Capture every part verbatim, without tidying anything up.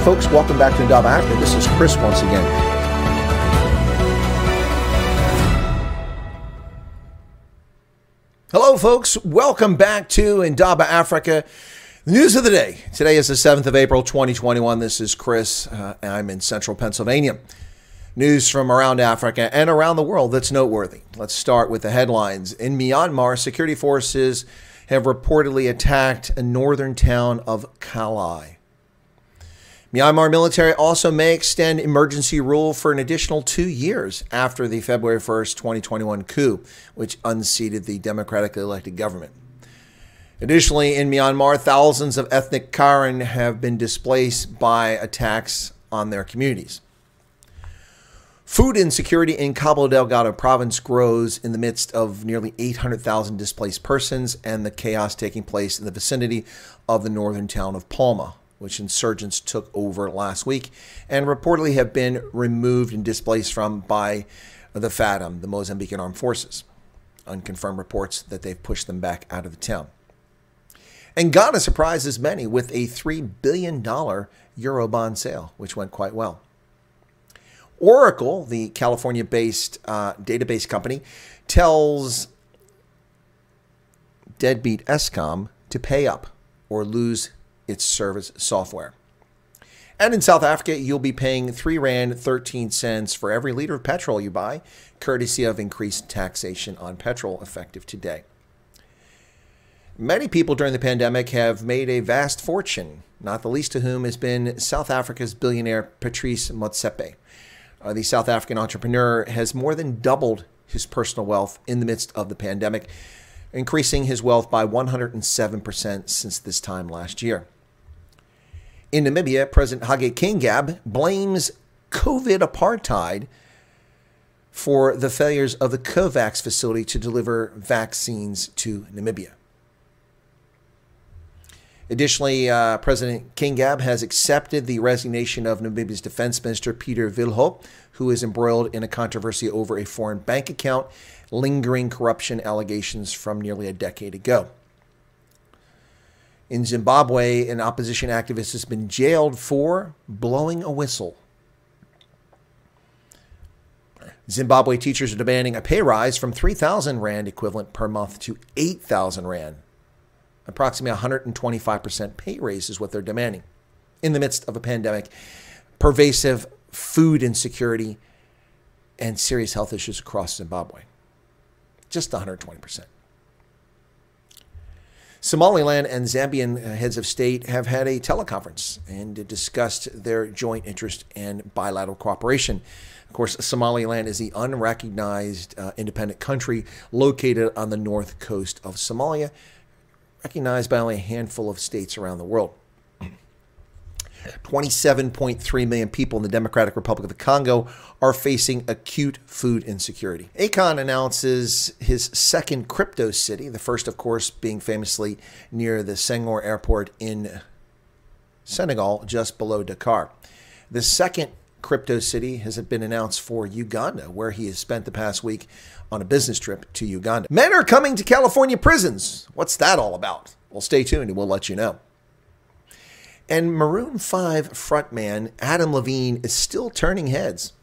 folks, welcome back to Indaba Africa. This is Chris once again. Hello folks, welcome back to Indaba Africa. The news of the day. Today is the seventh of April, twenty twenty-one. This is Chris. Uh, I'm in central Pennsylvania. News from around Africa and around the world that's noteworthy. Let's start with the headlines. In Myanmar, security forces have reportedly attacked a northern town of Kalai. Myanmar military also may extend emergency rule for an additional two years after the February first, twenty twenty-one coup, which unseated the democratically elected government. Additionally, in Myanmar, thousands of ethnic Karen have been displaced by attacks on their communities. Food insecurity in Cabo Delgado province grows in the midst of nearly eight hundred thousand displaced persons and the chaos taking place in the vicinity of the northern town of Palma, which insurgents took over last week and reportedly have been removed and displaced from by the FATM, the Mozambican Armed Forces. Unconfirmed reports that they've pushed them back out of the town. And Ghana surprises many with a three billion dollars Eurobond sale, which went quite well. Oracle, the California-based uh, database company, tells deadbeat Eskom to pay up or lose its service software. And in South Africa, you'll be paying three rand thirteen cents for every liter of petrol you buy, courtesy of increased taxation on petrol effective today. Many people during the pandemic have made a vast fortune, not the least of whom has been South Africa's billionaire Patrice Motsepe. Uh, the South African entrepreneur has more than doubled his personal wealth in the midst of the pandemic, increasing his wealth by one hundred seven percent since this time last year. In Namibia, President Hage Geingob blames COVID apartheid for the failures of the COVAX facility to deliver vaccines to Namibia. Additionally, uh, President Geingob has accepted the resignation of Namibia's Defense Minister Peter Wilhoit, who is embroiled in a controversy over a foreign bank account, lingering corruption allegations from nearly a decade ago. In Zimbabwe, an opposition activist has been jailed for blowing a whistle. Zimbabwe teachers are demanding a pay rise from three thousand rand equivalent per month to eight thousand rand. Approximately one hundred twenty-five percent pay raise is what they're demanding in the midst of a pandemic, pervasive food insecurity, and serious health issues across Zimbabwe. Just one hundred twenty percent. Somaliland and Zambian heads of state have had a teleconference and discussed their joint interest and bilateral cooperation. Of course, Somaliland is the unrecognized uh, independent country located on the north coast of Somalia, recognized by only a handful of states around the world. twenty-seven point three million people in the Democratic Republic of the Congo are facing acute food insecurity. Akon announces his second crypto city, the first, of course, being famously near the Senghor Airport in Senegal, just below Dakar. The second crypto city has been announced for Uganda, where he has spent the past week on a business trip to Uganda. Men are coming to California prisons. What's that all about? Well, stay tuned and we'll let you know. And Maroon five frontman Adam Levine is still turning heads.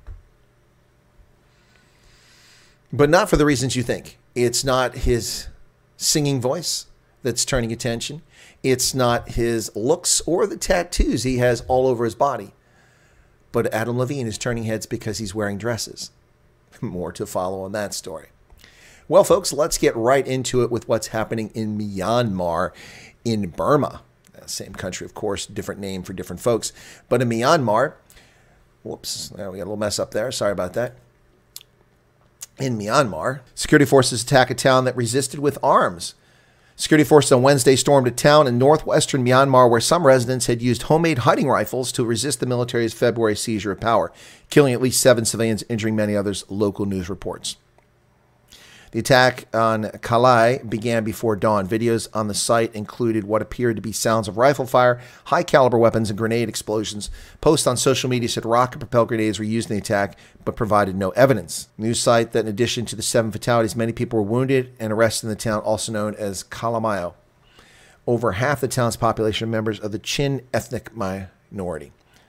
But not for the reasons you think. It's not his singing voice that's turning attention. It's not his looks or the tattoos he has all over his body. But Adam Levine is turning heads because he's wearing dresses. More to follow on that story. Well, folks, let's get right into it with what's happening in Myanmar, in Burma. Same country, of course, different name for different folks. But in Myanmar, whoops, we got a little mess up there. Sorry about that. In Myanmar, security forces attack a town that resisted with arms. Security forces on Wednesday stormed a town in northwestern Myanmar where some residents had used homemade hunting rifles to resist the military's February seizure of power, killing at least seven civilians, injuring many others, local news reports. The attack on Kalai began before dawn. Videos on the site included what appeared to be sounds of rifle fire, high-caliber weapons, and grenade explosions. Posts on social media said rocket-propelled grenades were used in the attack, but provided no evidence. News site that in addition to the seven fatalities, many people were wounded and arrested in the town, also known as Kalamayo. Over half the town's population are members of the Chin ethnic minority.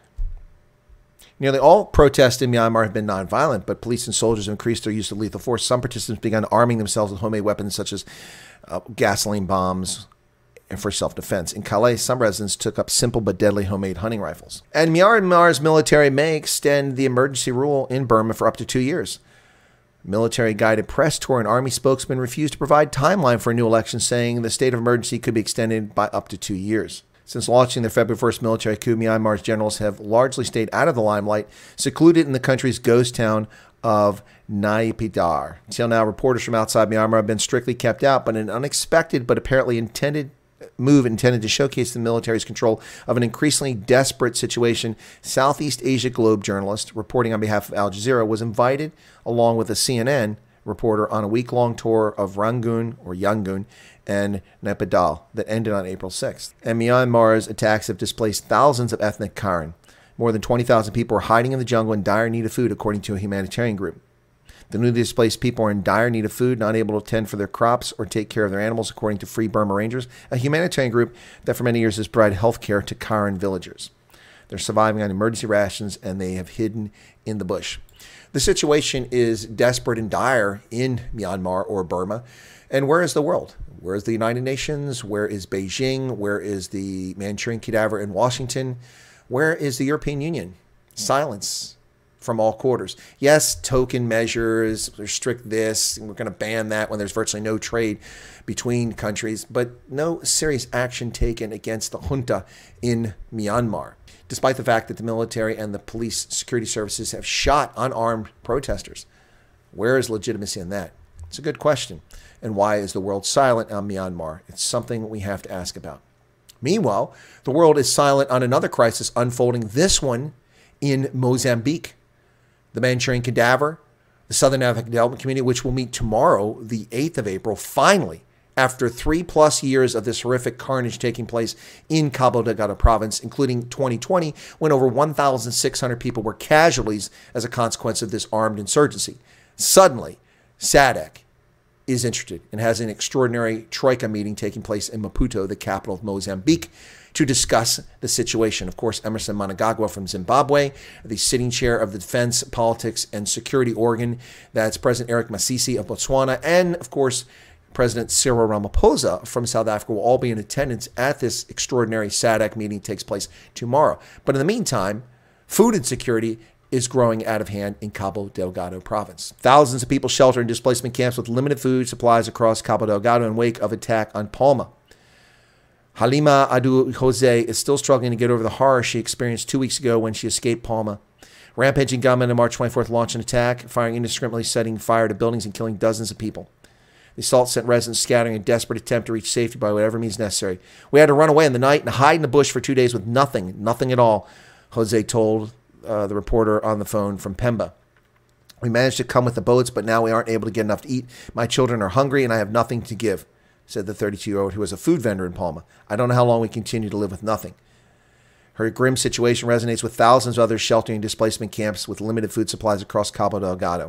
Nearly all protests in Myanmar have been nonviolent, but police and soldiers have increased their use of lethal force. Some participants began arming themselves with homemade weapons such as uh, gasoline bombs and for self-defense. In Calais, some residents took up simple but deadly homemade hunting rifles. And Myanmar's military may extend the emergency rule in Burma for up to two years. Military-guided press tour and army spokesman refused to provide timeline for a new election, saying the state of emergency could be extended by up to two years. Since launching their February first military coup, Myanmar's generals have largely stayed out of the limelight, secluded in the country's ghost town of Naypyidaw. Until now, reporters from outside Myanmar have been strictly kept out, but an unexpected but apparently intended move intended to showcase the military's control of an increasingly desperate situation. Southeast Asia Globe journalist reporting on behalf of Al Jazeera was invited along with a C N N reporter on a week-long tour of Rangoon or Yangon and Naypyidaw that ended on April sixth. And Myanmar's attacks have displaced thousands of ethnic Karen. More than twenty thousand people are hiding in the jungle in dire need of food, according to a humanitarian group. The newly displaced people are in dire need of food, not able to tend for their crops or take care of their animals, according to Free Burma Rangers, a humanitarian group that for many years has provided health care to Karen villagers. They're surviving on emergency rations, and they have hidden in the bush. The situation is desperate and dire in Myanmar or Burma. And where is the world? Where is the United Nations? Where is Beijing? Where is the Manchurian cadaver in Washington? Where is the European Union? Silence from all quarters. Yes, token measures, restrict this, and we're going to ban that when there's virtually no trade between countries, but no serious action taken against the junta in Myanmar, despite the fact that the military and the police security services have shot unarmed protesters. Where is legitimacy in that? It's a good question. And why is the world silent on Myanmar? It's something we have to ask about. Meanwhile, the world is silent on another crisis unfolding, this one in Mozambique. The Manchurian cadaver, the Southern African Development Community, which will meet tomorrow, the eighth of April, finally, after three plus years of this horrific carnage taking place in Cabo Delgado province, including twenty twenty, when over one thousand six hundred people were casualties as a consequence of this armed insurgency. Suddenly, S A D C is interested and has an extraordinary Troika meeting taking place in Maputo, the capital of Mozambique, to discuss the situation. Of course, Emerson Mnangagwa from Zimbabwe, the sitting chair of the Defense, Politics, and Security Organ, that's President Eric Masisi of Botswana, and, of course, President Cyril Ramaphosa from South Africa will all be in attendance at this extraordinary S A D C meeting that takes place tomorrow. But in the meantime, food insecurity is growing out of hand in Cabo Delgado province. Thousands of people shelter in displacement camps with limited food supplies across Cabo Delgado in wake of attack on Palma. Halima Adu Jose is still struggling to get over the horror she experienced two weeks ago when she escaped Palma. Rampaging gunmen on March twenty-fourth launched an attack, firing indiscriminately, setting fire to buildings and killing dozens of people. The assault sent residents scattering in a desperate attempt to reach safety by whatever means necessary. We had to run away in the night and hide in the bush for two days with nothing, nothing at all, Jose told uh, the reporter on the phone from Pemba. We managed to come with the boats, but now we aren't able to get enough to eat. My children are hungry and I have nothing to give, said the thirty-two-year-old who was a food vendor in Palma. I don't know how long we continue to live with nothing. Her grim situation resonates with thousands of others sheltering in displacement camps with limited food supplies across Cabo Delgado,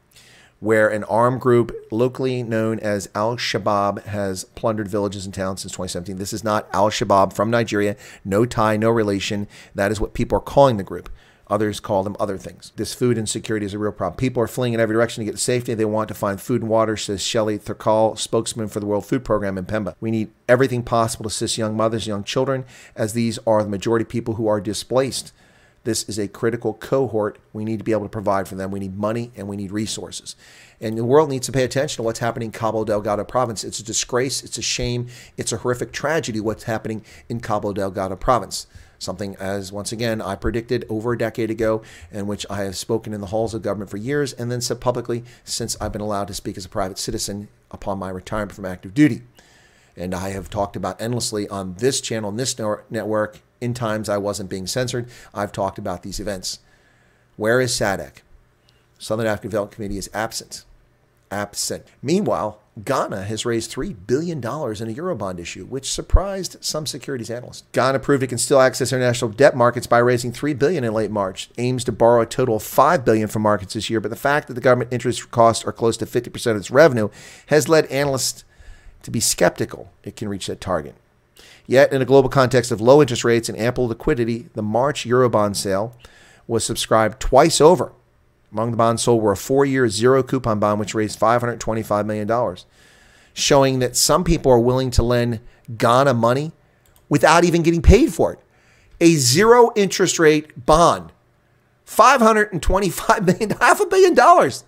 where an armed group locally known as Al-Shabaab has plundered villages and towns since twenty seventeen. This is not Al-Shabaab from Nigeria. No tie, no relation. That is what people are calling the group. Others call them other things. This food insecurity is a real problem. People are fleeing in every direction to get to safety. They want to find food and water, says Shelley Thurkal, spokesman for the World Food Program in Pemba. We need everything possible to assist young mothers, young children, as these are the majority of people who are displaced. This is a critical cohort. We need to be able to provide for them. We need money and we need resources. And the world needs to pay attention to what's happening in Cabo Delgado province. It's a disgrace. It's a shame. It's a horrific tragedy what's happening in Cabo Delgado province. Something, as once again, I predicted over a decade ago, in which I have spoken in the halls of government for years and then said publicly since I've been allowed to speak as a private citizen upon my retirement from active duty. And I have talked about endlessly on this channel, on this network, in times I wasn't being censored. I've talked about these events. Where is S A D C? Southern African Development Committee is absent. Absent. Meanwhile, Ghana has raised three billion dollars in a Eurobond issue, which surprised some securities analysts. Ghana proved it can still access international debt markets by raising three billion dollars in late March. Aims to borrow a total of five billion dollars from markets this year, but the fact that the government interest costs are close to fifty percent of its revenue has led analysts to be skeptical it can reach that target. Yet, in a global context of low interest rates and ample liquidity, the March Eurobond sale was subscribed twice over. Among the bonds sold were a four-year zero-coupon bond, which raised five hundred twenty-five million dollars, showing that some people are willing to lend Ghana money without even getting paid for it. A zero-interest rate bond, five hundred twenty-five million dollars, half a billion dollars.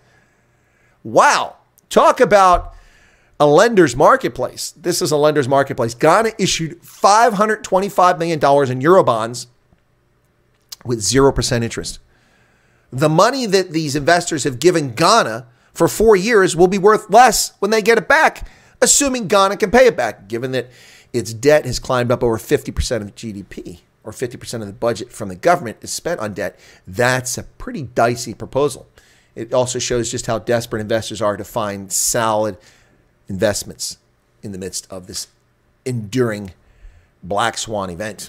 Wow. Talk about a lender's marketplace. This is a lender's marketplace. Ghana issued five hundred twenty-five million dollars in Eurobonds with zero percent interest. The money that these investors have given Ghana for four years will be worth less when they get it back, assuming Ghana can pay it back, given that its debt has climbed up over fifty percent of G D P, or fifty percent of the budget from the government is spent on debt. That's a pretty dicey proposal. It also shows just how desperate investors are to find solid investments in the midst of this enduring black swan event.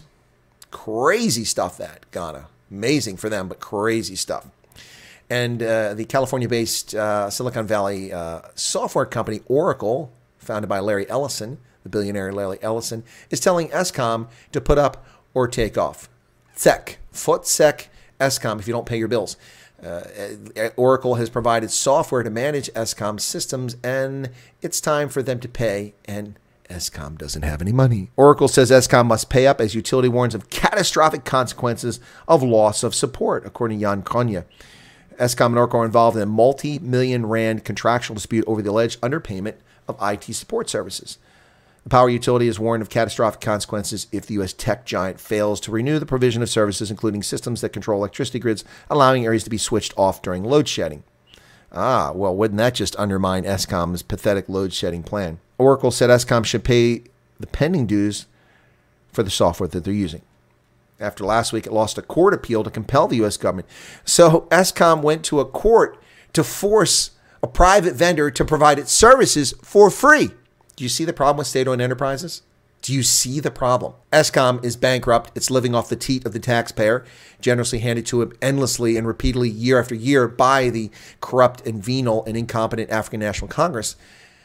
Crazy stuff, that Ghana. Amazing for them, but crazy stuff. And uh, the California-based uh, Silicon Valley uh, software company Oracle, founded by Larry Ellison, the billionaire Larry Ellison, is telling Eskom to put up or take off. S E C, FTSEC, Eskom, if you don't pay your bills. Uh, Oracle has provided software to manage Eskom systems, and it's time for them to pay, and Eskom doesn't have any money. Oracle says Eskom must pay up as utility warns of catastrophic consequences of loss of support, according to Jan Konya. Eskom and Oracle are involved in a multi-million rand contractual dispute over the alleged underpayment of I T support services. The power utility is warned of catastrophic consequences if the U S tech giant fails to renew the provision of services, including systems that control electricity grids, allowing areas to be switched off during load shedding. Ah, well, wouldn't that just undermine Eskom's pathetic load shedding plan? Oracle said Eskom should pay the pending dues for the software that they're using. After last week, it lost a court appeal to compel the U S government. So Eskom went to a court to force a private vendor to provide its services for free. Do you see the problem with state-owned enterprises? Do you see the problem? Eskom is bankrupt. It's living off the teat of the taxpayer, generously handed to it endlessly and repeatedly year after year by the corrupt and venal and incompetent African National Congress.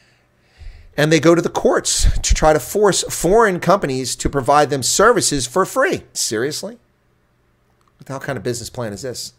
And they go to the courts to try to force foreign companies to provide them services for free. Seriously? What kind of business plan is this?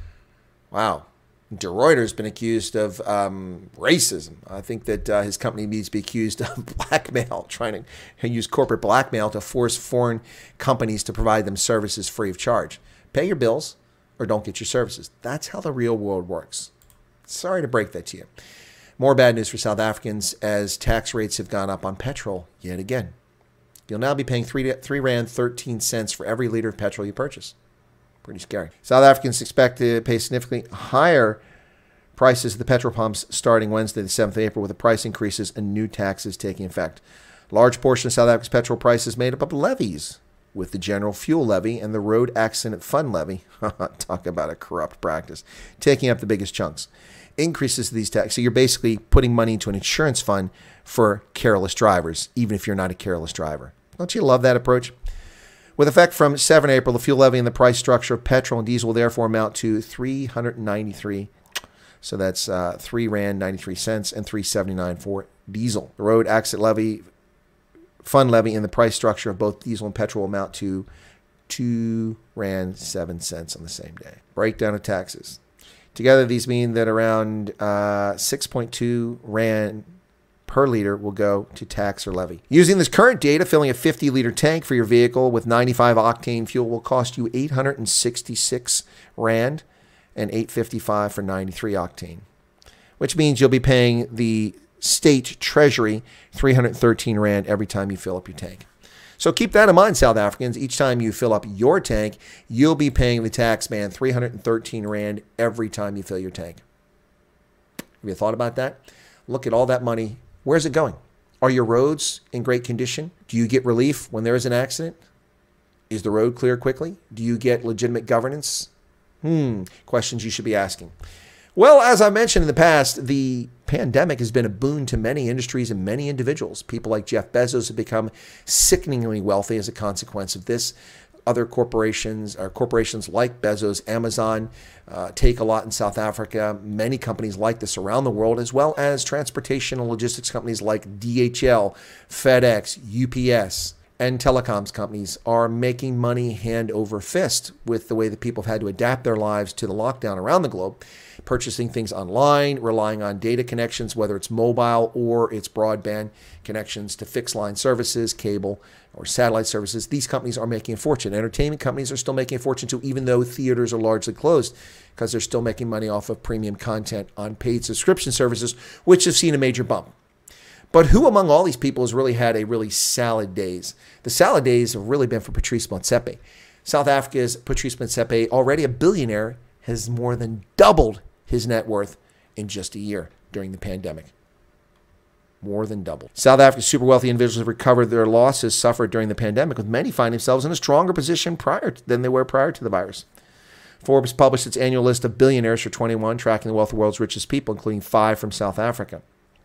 Wow. De Ruyter has been accused of um, racism. I think that uh, his company needs to be accused of blackmail, trying to use corporate blackmail to force foreign companies to provide them services free of charge. Pay your bills or don't get your services. That's how the real world works. Sorry to break that to you. More bad news for South Africans as tax rates have gone up on petrol yet again. You'll now be paying three, three rand thirteen cents for every liter of petrol you purchase. Pretty scary. South Africans expect to pay significantly higher prices at the petrol pumps starting Wednesday, the seventh of April, with the price increases and new taxes taking effect. A large portion of South Africa's petrol price is made up of levies, with the general fuel levy and the road accident fund levy, talk about a corrupt practice, taking up the biggest chunks. Increases to these taxes. So you're basically putting money into an insurance fund for careless drivers, even if you're not a careless driver. Don't you love that approach? With effect from the seventh of April, the fuel levy and the price structure of petrol and diesel will therefore amount to three hundred ninety-three. So that's uh, three rand ninety-three cents and three seventy-nine for diesel. The road accident levy, fund levy, and the price structure of both diesel and petrol will amount to two rand seven cents on the same day. Breakdown of taxes. Together, these mean that around uh, six point two rand per liter will go to tax or levy. Using this current data, filling a fifty liter tank for your vehicle with ninety-five octane fuel will cost you eight hundred sixty-six rand and eight fifty-five for ninety-three octane, which means you'll be paying the state treasury three hundred thirteen rand every time you fill up your tank. So keep that in mind, South Africans. Each time you fill up your tank, you'll be paying the tax man three hundred thirteen rand every time you fill your tank. Have you thought about that? Look at all that money. Where's it going? Are your roads in great condition? Do you get relief when there is an accident? Is the road cleared quickly? Do you get legitimate governance? Hmm, questions you should be asking. Well, as I mentioned in the past, the pandemic has been a boon to many industries and many individuals. People like Jeff Bezos have become sickeningly wealthy as a consequence of this. Other corporations, or corporations like Bezos, Amazon, uh, take a lot in South Africa. Many companies like this around the world, as well as transportation and logistics companies like D H L, FedEx, U P S. and telecoms companies are making money hand over fist with the way that people have had to adapt their lives to the lockdown around the globe, purchasing things online, relying on data connections, whether it's mobile or it's broadband connections to fixed line services, cable, or satellite services. These companies are making a fortune. Entertainment companies are still making a fortune too, even though theaters are largely closed, because they're still making money off of premium content on paid subscription services, which have seen a major bump. But who among all these people has really had a really salad days? The salad days have really been for Patrice Motsepe. South Africa's Patrice Motsepe, already a billionaire, has more than doubled his net worth in just a year during the pandemic. More than doubled. South Africa's super wealthy individuals have recovered their losses suffered during the pandemic, with many finding themselves in a stronger position prior to, than they were prior to the virus. Forbes published its annual list of billionaires for twenty-one, tracking the wealth of the world's richest people, including five from South Africa.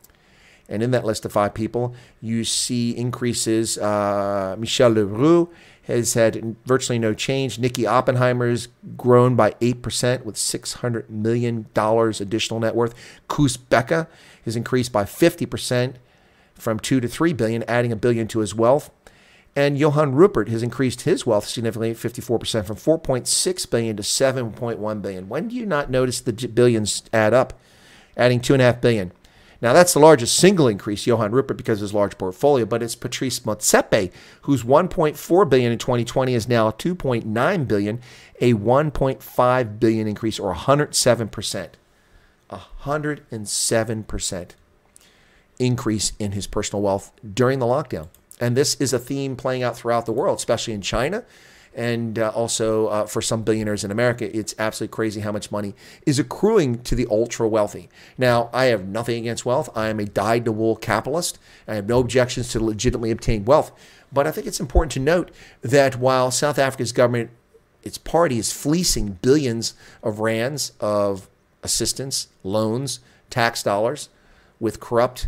And in that list of five people, you see increases. Uh, Michel Leroux has had virtually no change. Nicky Oppenheimer's grown by eight percent with six hundred million dollars additional net worth. Koos Becca has increased by fifty percent from two to three billion dollars, adding a billion to his wealth. And Johann Rupert has increased his wealth significantly, fifty-four percent, from four point six billion dollars to seven point one billion dollars. When do you not notice the billions add up? Adding two point five billion dollars. Now, that's the largest single increase, Johann Rupert, because of his large portfolio, but it's Patrice Motsepe, whose one point four billion dollars in twenty twenty is now two point nine billion dollars, a one point five billion dollars increase, or one hundred seven percent. one hundred seven percent increase in his personal wealth during the lockdown. And this is a theme playing out throughout the world, especially in China. And uh, also uh, for some billionaires in America, it's absolutely crazy how much money is accruing to the ultra wealthy. Now, I have nothing against wealth. I am a dyed-to-wool capitalist. I have no objections to legitimately obtain wealth. But I think it's important to note that while South Africa's government, its party, is fleecing billions of rands of assistance, loans, tax dollars with corrupt,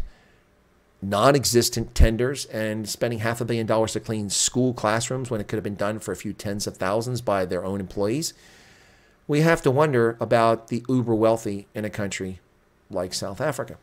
non-existent tenders and spending half a billion dollars to clean school classrooms when it could have been done for a few tens of thousands by their own employees, we have to wonder about the uber wealthy in a country like South Africa.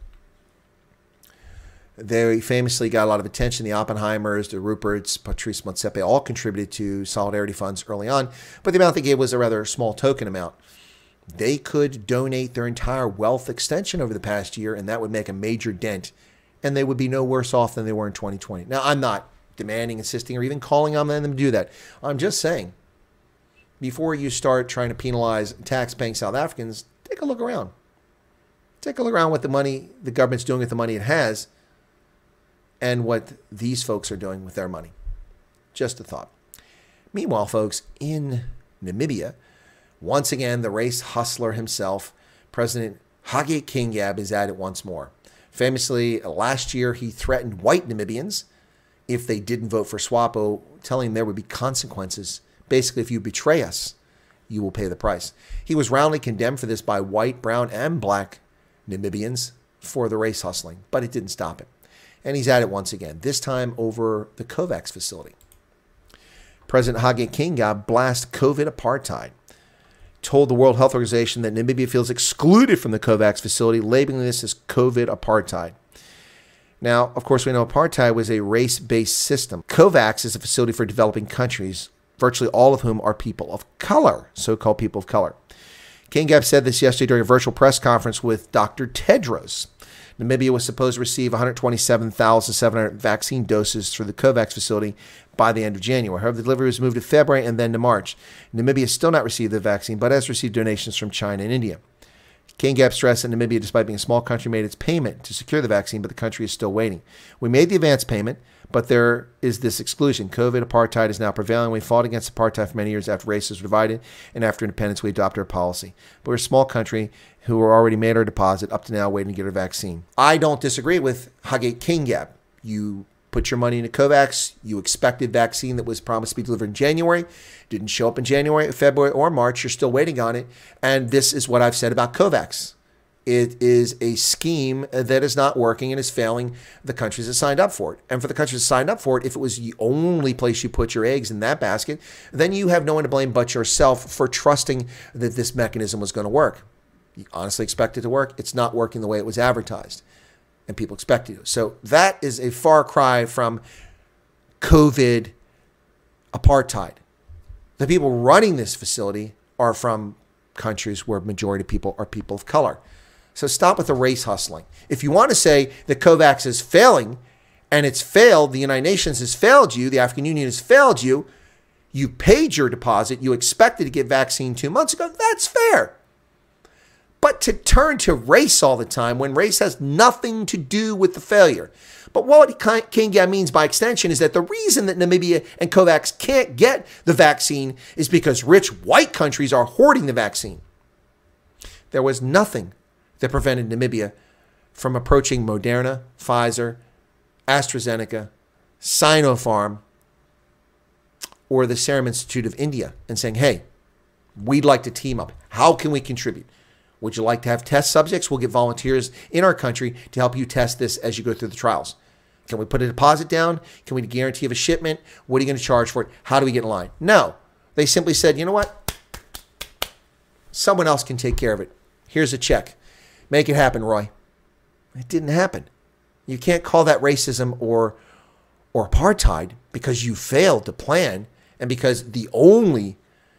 They famously got a lot of attention. The Oppenheimers, the Ruperts, Patrice Motsepe all contributed to solidarity funds early on, but the amount they gave was a rather small token amount. They could donate their entire wealth extension over the past year, and that would make a major dent, and they would be no worse off than they were in twenty twenty. Now, I'm not demanding, insisting, or even calling on them to do that. I'm just saying, before you start trying to penalize tax-paying South Africans, take a look around. Take a look around what the money, the government's doing with the money it has, and what these folks are doing with their money. Just a thought. Meanwhile, folks, in Namibia, once again, the race hustler himself, President Hage Geingob, is at it once more. Famously, last year, he threatened white Namibians if they didn't vote for SWAPO, telling them there would be consequences. Basically, if you betray us, you will pay the price. He was roundly condemned for this by white, brown, and black Namibians for the race hustling, but it didn't stop him. And he's at it once again, this time over the COVAX facility. President Hage Geingob blasts COVID apartheid, told the World Health Organization that Namibia feels excluded from the COVAX facility, labeling this as COVID apartheid. Now, of course, we know apartheid was a race-based system. COVAX is a facility for developing countries, virtually all of whom are people of color, so-called people of color. Geingob said this yesterday during a virtual press conference with Doctor Tedros. Namibia was supposed to receive one hundred twenty-seven thousand seven hundred vaccine doses through the COVAX facility by the end of January. However, the delivery was moved to February and then to March. Namibia has still not received the vaccine, but has received donations from China and India. Geingob stressed that Namibia, despite being a small country, made its payment to secure the vaccine, but the country is still waiting. We made the advance payment, but there is this exclusion. COVID apartheid is now prevailing. We fought against apartheid for many years after races were divided, and after independence, we adopted our policy. But we're a small country who were already made our deposit, up to now waiting to get our vaccine. I don't disagree with Hage Geingob. You put your money into COVAX. You expected vaccine that was promised to be delivered in January. Didn't show up in January, February, or March. You're still waiting on it. And this is what I've said about COVAX. It is a scheme that is not working and is failing the countries that signed up for it. And for the countries that signed up for it, if it was the only place you put your eggs in that basket, then you have no one to blame but yourself for trusting that this mechanism was going to work. You honestly expect it to work. It's not working the way it was advertised, and people expect it to. So that is a far cry from COVID apartheid. The people running this facility are from countries where majority of people are people of color. So stop with the race hustling. If you want to say that COVAX is failing and it's failed, the United Nations has failed you, the African Union has failed you, you paid your deposit, you expected to get vaccine two months ago, that's fair. But to turn to race all the time when race has nothing to do with the failure. But what Kingab means by extension is that the reason that Namibia and COVAX can't get the vaccine is because rich white countries are hoarding the vaccine. There was nothing that prevented Namibia from approaching Moderna, Pfizer, AstraZeneca, Sinopharm, or the Serum Institute of India and saying, hey, we'd like to team up. How can we contribute? Would you like to have test subjects? We'll get volunteers in our country to help you test this as you go through the trials. Can we put a deposit down? Can we guarantee of a shipment? What are you going to charge for it? How do we get in line? No. They simply said, you know what? Someone else can take care of it. Here's a check. Make it happen, Roy. It didn't happen. You can't call that racism or, or apartheid because you failed to plan and because the only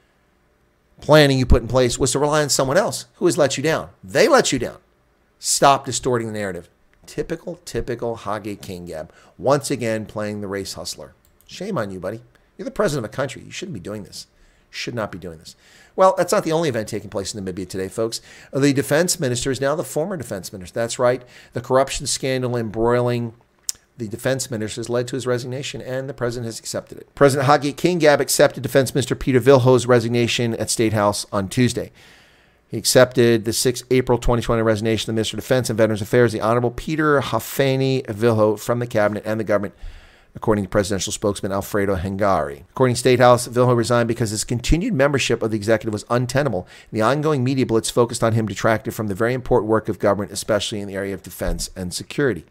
planning you put in place was to rely on someone else who has let you down. They let you down. Stop distorting the narrative. Typical, typical Hage Kingab. Once again, playing the race hustler. Shame on you, buddy. You're the president of a country. You shouldn't be doing this. Should not be doing this. Well, that's not the only event taking place in Namibia today, folks. The defense minister is now the former defense minister. That's right. The corruption scandal embroiling the defense minister has led to his resignation, and the president has accepted it. President Hage Kingab accepted Defense Minister Peter Vilho's resignation at State House on Tuesday. He accepted the sixth of April twenty twenty resignation of the Minister of Defense and Veterans Affairs, the Honorable Peter Hafani Vilho, from the cabinet and the government, according to presidential spokesman Alfredo Hengari. According to State House, Vilho resigned because his continued membership of the executive was untenable. The ongoing media blitz focused on him detracted from the very important work of government, especially in the area of defense and security.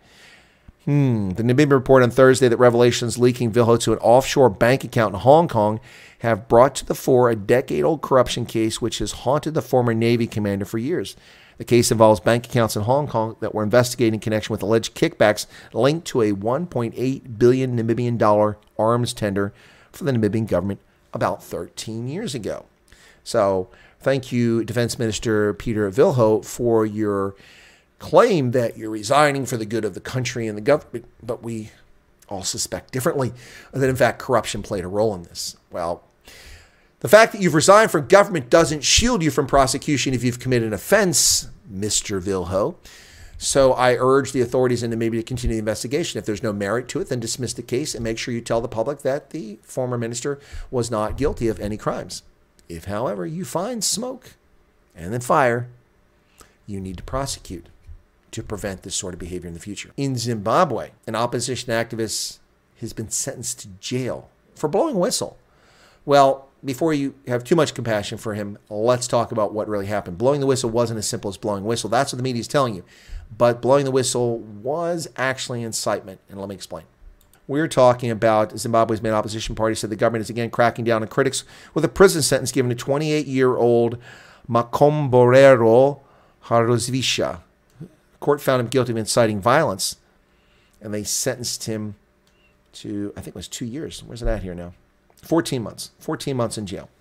Hmm. The Namibia report on Thursday that revelations leaking Vilho to an offshore bank account in Hong Kong have brought to the fore a decade-old corruption case which has haunted the former Navy commander for years. The case involves bank accounts in Hong Kong that were investigated in connection with alleged kickbacks linked to a one point eight billion Namibian dollar arms tender for the Namibian government about thirteen years ago. So thank you, Defense Minister Peter Vilho, for your claim that you're resigning for the good of the country and the government, but we all suspect differently that, in fact, corruption played a role in this. Well, the fact that you've resigned from government doesn't shield you from prosecution if you've committed an offense, Mister Vilho. So I urge the authorities in Namibia to continue the investigation. If there's no merit to it, then dismiss the case and make sure you tell the public that the former minister was not guilty of any crimes. If, however, you find smoke and then fire, you need to prosecute to prevent this sort of behavior in the future. In Zimbabwe, an opposition activist has been sentenced to jail for blowing a whistle. Well, before you have too much compassion for him, let's talk about what really happened. Blowing the whistle wasn't as simple as blowing a whistle. That's what the media is telling you. But blowing the whistle was actually incitement, and let me explain. We're talking about Zimbabwe's main opposition party said the government is again cracking down on critics with a prison sentence given to twenty-eight-year-old Makomborero Harozvisha. Court found him guilty of inciting violence, and they sentenced him to, I think it was two years. Where's it at here now? fourteen months. fourteen months in jail.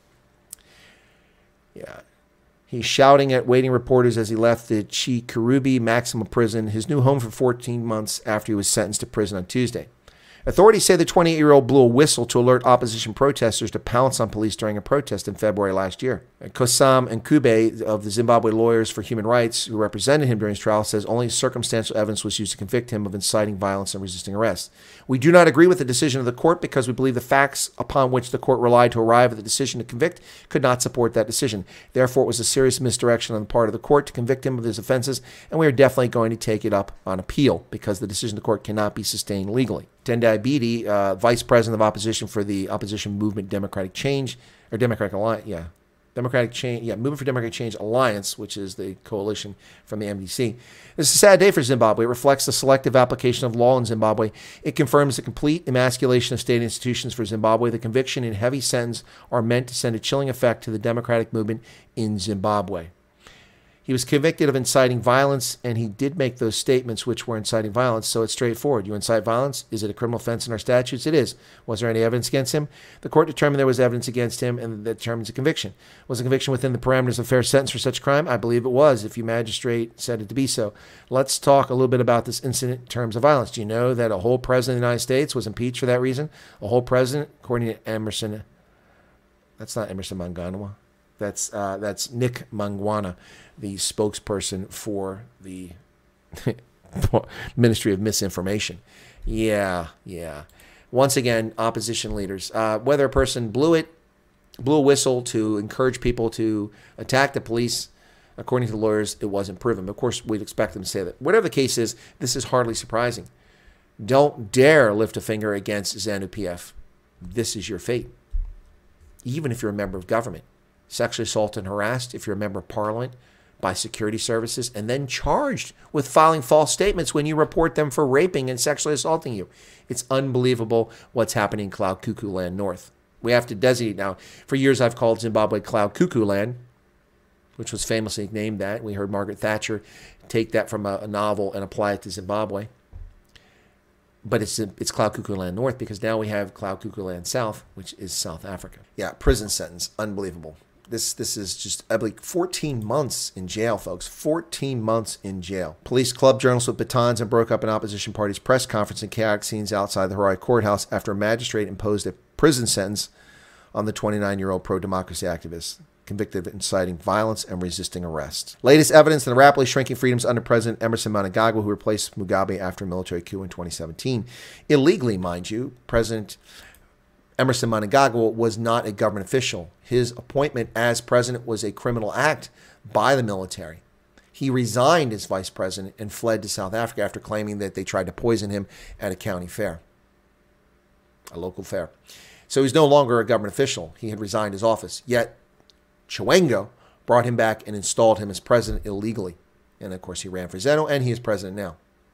Yeah. He's shouting at waiting reporters as he left the Chikurubi Maximum Prison, his new home for fourteen months after he was sentenced to prison on Tuesday. Authorities say the twenty-eight-year-old blew a whistle to alert opposition protesters to pounce on police during a protest in February last year. Kosam Nkube of the Zimbabwe Lawyers for Human Rights, who represented him during his trial, says only circumstantial evidence was used to convict him of inciting violence and resisting arrest. We do not agree with the decision of the court because we believe the facts upon which the court relied to arrive at the decision to convict could not support that decision. Therefore, it was a serious misdirection on the part of the court to convict him of his offenses, and we are definitely going to take it up on appeal because the decision of the court cannot be sustained legally. Tendai Biti, uh, vice president of opposition for the opposition movement Democratic Change, or Democratic Alliance, yeah, Democratic Change, yeah, Movement for Democratic Change Alliance, which is the coalition from the M D C. This is a sad day for Zimbabwe. It reflects the selective application of law in Zimbabwe. It confirms the complete emasculation of state institutions for Zimbabwe. The conviction and heavy sentence are meant to send a chilling effect to the democratic movement in Zimbabwe. He was convicted of inciting violence, and he did make those statements which were inciting violence, so it's straightforward. You incite violence, is it a criminal offense in our statutes? It is. Was there any evidence against him? The court determined there was evidence against him, and that determines a conviction. Was the conviction within the parameters of a fair sentence for such crime? I believe it was, if your magistrate said it to be so. Let's talk a little bit about this incident in terms of violence. Do you know that a whole president of the United States was impeached for that reason? A whole president, according to Emerson, that's not Emerson Mnangagwa. That's uh, that's Nick Mangwana, the spokesperson for the Ministry of Misinformation. Yeah, yeah. Once again, opposition leaders. Uh, whether a person blew it, blew a whistle to encourage people to attack the police, according to the lawyers, it wasn't proven. Of course, we'd expect them to say that. Whatever the case is, this is hardly surprising. Don't dare lift a finger against ZANU-P F. This is your fate. Even if you're a member of government. Sexually assaulted and harassed, if you're a member of parliament, by security services, and then charged with filing false statements when you report them for raping and sexually assaulting you. It's unbelievable what's happening in Cloud Cuckoo Land North. We have to designate now. For years, I've called Zimbabwe Cloud Cuckoo Land, which was famously named that. We heard Margaret Thatcher take that from a, a novel and apply it to Zimbabwe. But it's it's Cloud Cuckoo Land North because now we have Cloud Cuckoo Land South, which is South Africa. Yeah, prison sentence. Unbelievable. This this is just, I believe, fourteen months in jail, folks. fourteen months in jail. Police clubbed journalists with batons and broke up an opposition party's press conference in chaotic scenes outside the Harare courthouse after a magistrate imposed a prison sentence on the twenty-nine-year-old pro-democracy activist, convicted of inciting violence and resisting arrest. Latest evidence in the rapidly shrinking freedoms under President Emerson Mnangagwa, who replaced Mugabe after a military coup in twenty seventeen. Illegally, mind you, President Emerson Mnangagwa was not a government official. His appointment as president was a criminal act by the military. He resigned as vice president and fled to South Africa after claiming that they tried to poison him at a county fair, a local fair. So he's no longer a government official. He had resigned his office. Yet Chiwenga brought him back and installed him as president illegally. And of course, he ran for ZANU, and he is president now.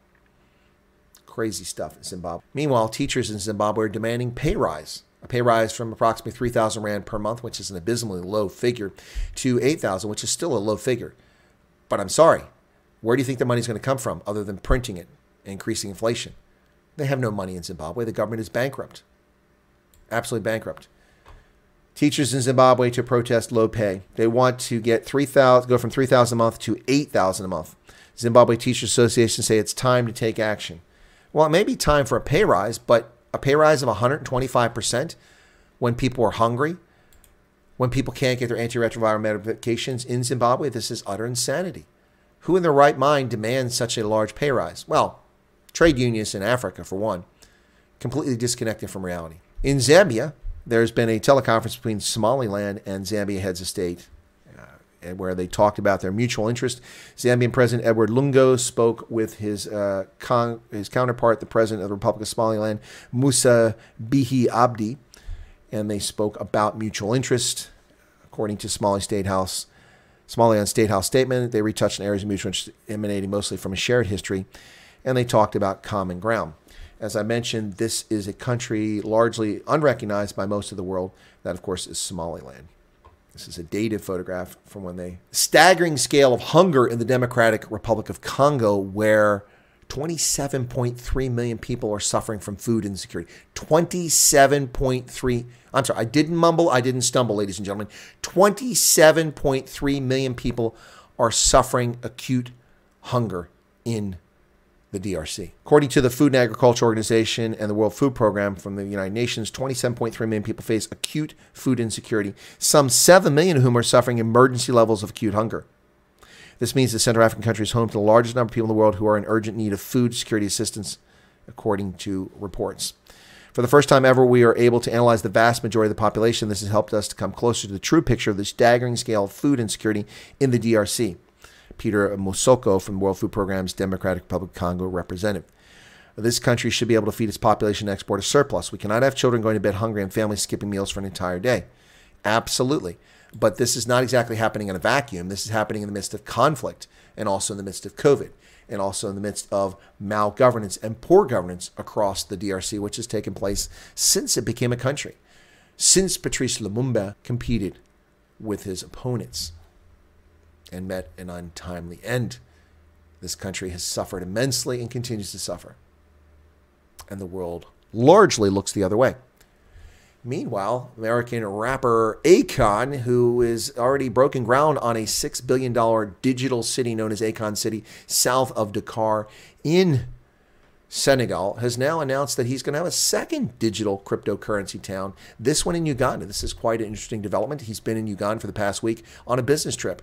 Crazy stuff in Zimbabwe. Meanwhile, teachers in Zimbabwe are demanding pay rise. A pay rise from approximately three thousand rand per month, which is an abysmally low figure, to eight thousand, which is still a low figure. But I'm sorry, where do you think the money's going to come from other than printing it and increasing inflation? They have no money in Zimbabwe. The government is bankrupt. Absolutely bankrupt. Teachers in Zimbabwe to protest low pay. They want to get three thousand, go from three thousand a month to eight thousand a month. Zimbabwe Teachers Association say it's time to take action. Well, it may be time for a pay rise, but a pay rise of one hundred twenty-five percent when people are hungry, when people can't get their antiretroviral medications in Zimbabwe, this is utter insanity. Who in their right mind demands such a large pay rise? Well, trade unions in Africa, for one, completely disconnected from reality. In Zambia, there's been a teleconference between Somaliland and Zambia heads of state, uh, where they talked about their mutual interest. Zambian President Edward Lungu spoke with his uh, con his counterpart, the President of the Republic of Somaliland, Musa Bihi Abdi, and they spoke about mutual interest. According to Somali State House, Somaliland State House statement, they retouched on areas of mutual interest emanating mostly from a shared history, and they talked about common ground. As I mentioned, this is a country largely unrecognized by most of the world. That, of course, is Somaliland. This is a dated photograph from when they... Staggering scale of hunger in the Democratic Republic of Congo, where twenty-seven point three million people are suffering from food insecurity. twenty-seven point three... I'm sorry, I didn't mumble, I didn't stumble, ladies and gentlemen. twenty-seven point three million people are suffering acute hunger in the D R C. According to the Food and Agriculture Organization and the World Food Program from the United Nations, twenty-seven point three million people face acute food insecurity, some seven million of whom are suffering emergency levels of acute hunger. This means the Central African country is home to the largest number of people in the world who are in urgent need of food security assistance, according to reports. For the first time ever, we are able to analyze the vast majority of the population. This has helped us to come closer to the true picture of the staggering scale of food insecurity in the D R C. Peter Musoko from the World Food Program's Democratic Republic of Congo representative. This country should be able to feed its population and export a surplus. We cannot have children going to bed hungry and families skipping meals for an entire day. Absolutely. But this is not exactly happening in a vacuum. This is happening in the midst of conflict and also in the midst of COVID and also in the midst of malgovernance and poor governance across the D R C, which has taken place since it became a country, since Patrice Lumumba competed with his opponents. and met an untimely end. This country has suffered immensely and continues to suffer. And the world largely looks the other way. Meanwhile, American rapper Akon, who is already broken ground on a six billion dollars digital city known as Akon City, south of Dakar in Senegal, has now announced that he's going to have a second digital cryptocurrency town, this one in Uganda. This is quite an interesting development. He's been in Uganda for the past week on a business trip.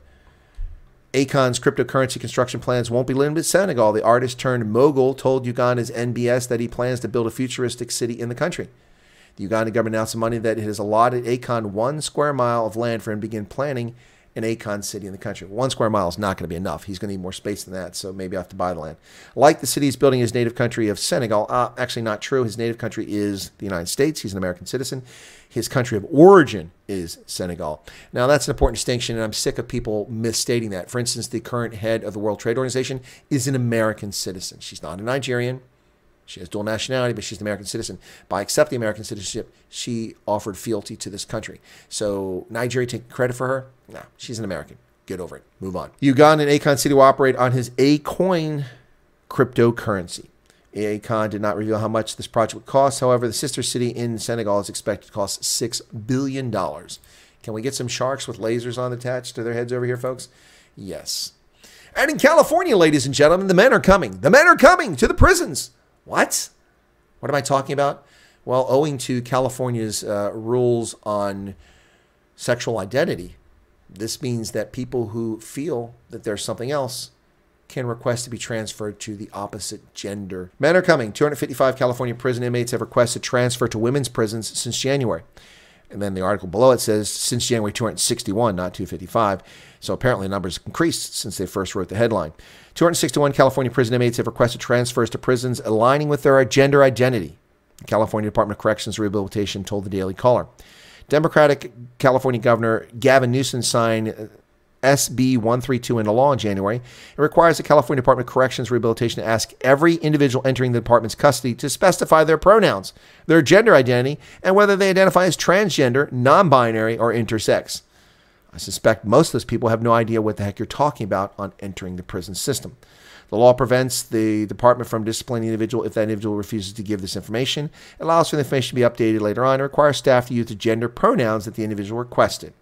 Akon's cryptocurrency construction plans won't be limited to Senegal. The artist turned mogul told Uganda's N B S that he plans to build a futuristic city in the country. The Ugandan government announced Monday that it has allotted Akon one square mile of land for him to begin planning an Akon city in the country. One square mile is not going to be enough. He's going to need more space than that, so maybe I have to buy the land. Like the city he's building in his native country of Senegal, uh, actually not true. His native country is the United States. He's an American citizen. His country of origin is Senegal. Now, that's an important distinction, and I'm sick of people misstating that. For instance, the current head of the World Trade Organization is an American citizen. She's not a Nigerian. She has dual nationality, but she's an American citizen. By accepting American citizenship, she offered fealty to this country. So Nigeria taking credit for her? No, she's an American. Get over it. Move on. Ugandan Akon City will operate on his Acoin cryptocurrency. Akon did not reveal how much this project would cost. However, the sister city in Senegal is expected to cost six billion dollars. Can we get some sharks with lasers on attached to their heads over here, folks? Yes. And in California, ladies and gentlemen, the men are coming. The men are coming to the prisons. What? What am I talking about? Well, owing to California's uh, rules on sexual identity, this means that people who feel that there's something else can request to be transferred to the opposite gender. Men are coming. two hundred fifty-five California prison inmates have requested transfer to women's prisons since January. And then the article below it says since January two hundred sixty-one, not two hundred fifty-five. So apparently the numbers increased since they first wrote the headline. two hundred sixty-one California prison inmates have requested transfers to prisons aligning with their gender identity. The California Department of Corrections and Rehabilitation told the Daily Caller. Democratic California Governor Gavin Newsom signed S B one thirty-two into law in January. It requires the California Department of Corrections and Rehabilitation to ask every individual entering the department's custody to specify their pronouns, their gender identity, and whether they identify as transgender, non-binary, or intersex. I suspect most of those people have no idea what the heck you're talking about on entering the prison system. The law prevents the department from disciplining the individual if that individual refuses to give this information, it allows for the information to be updated later on, and requires staff to use the gender pronouns that the individual requested.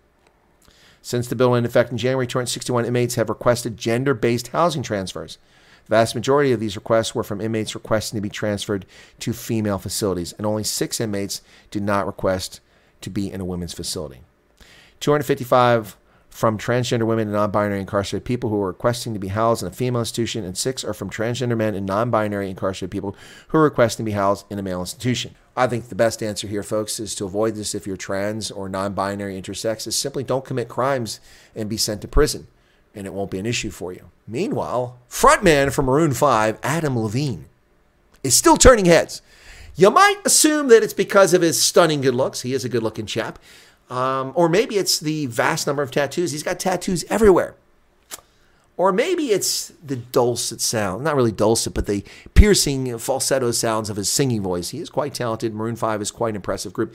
Since the bill went into effect in January, two hundred sixty-one inmates have requested gender-based housing transfers. The vast majority of these requests were from inmates requesting to be transferred to female facilities, and only six inmates did not request to be in a women's facility. two hundred fifty-five from transgender women and non-binary incarcerated people who are requesting to be housed in a female institution, and six are from transgender men and non-binary incarcerated people who are requesting to be housed in a male institution. I think the best answer here, folks, is to avoid this if you're trans or non-binary intersex, is simply don't commit crimes and be sent to prison, and it won't be an issue for you. Meanwhile, frontman from Maroon five, Adam Levine, is still turning heads. You might assume that it's because of his stunning good looks. He is a good-looking chap. Um, or maybe it's the vast number of tattoos. He's got tattoos everywhere. Or maybe it's the dulcet sound. Not really dulcet, but the piercing falsetto sounds of his singing voice. He is quite talented. Maroon five is quite an impressive group.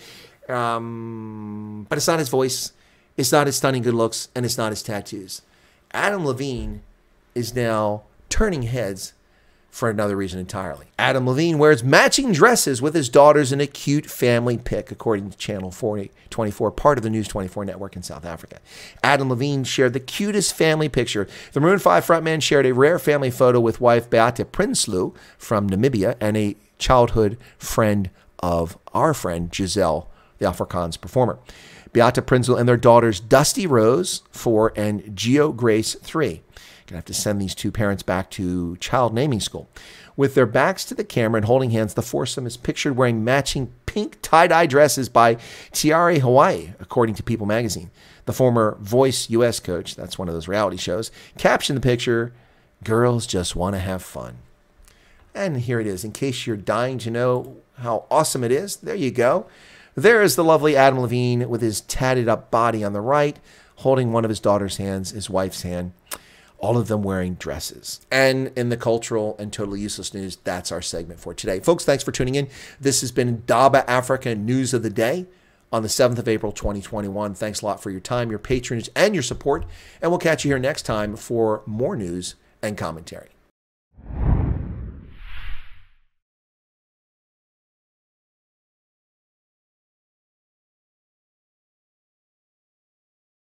Um, but it's not his voice. It's not his stunning good looks. And it's not his tattoos. Adam Levine is now turning heads for another reason entirely. Adam Levine wears matching dresses with his daughters in a cute family pic, according to Channel four twenty-four, part of the News twenty-four network in South Africa. Adam Levine shared the cutest family picture. The Maroon five frontman shared a rare family photo with wife Beate Prinsloo from Namibia and a childhood friend of our friend Giselle, the Afrikaans performer. Beate Prinsloo and their daughters Dusty Rose, four, and Geo Grace, three. Gonna have to send these two parents back to child naming school. With their backs to the camera and holding hands, the foursome is pictured wearing matching pink tie-dye dresses by Tiare Hawaii, according to People magazine. The former Voice U S coach, that's one of those reality shows, captioned the picture, "Girls just want to have fun." And here it is. In case you're dying to know how awesome it is, there you go. There is the lovely Adam Levine with his tatted up body on the right, holding one of his daughter's hands, his wife's hand. All of them wearing dresses. And in the cultural and totally useless news, that's our segment for today. Folks, thanks for tuning in. This has been Daba Africa News of the Day on the seventh of April, twenty twenty-one. Thanks a lot for your time, your patronage, and your support. And we'll catch you here next time for more news and commentary.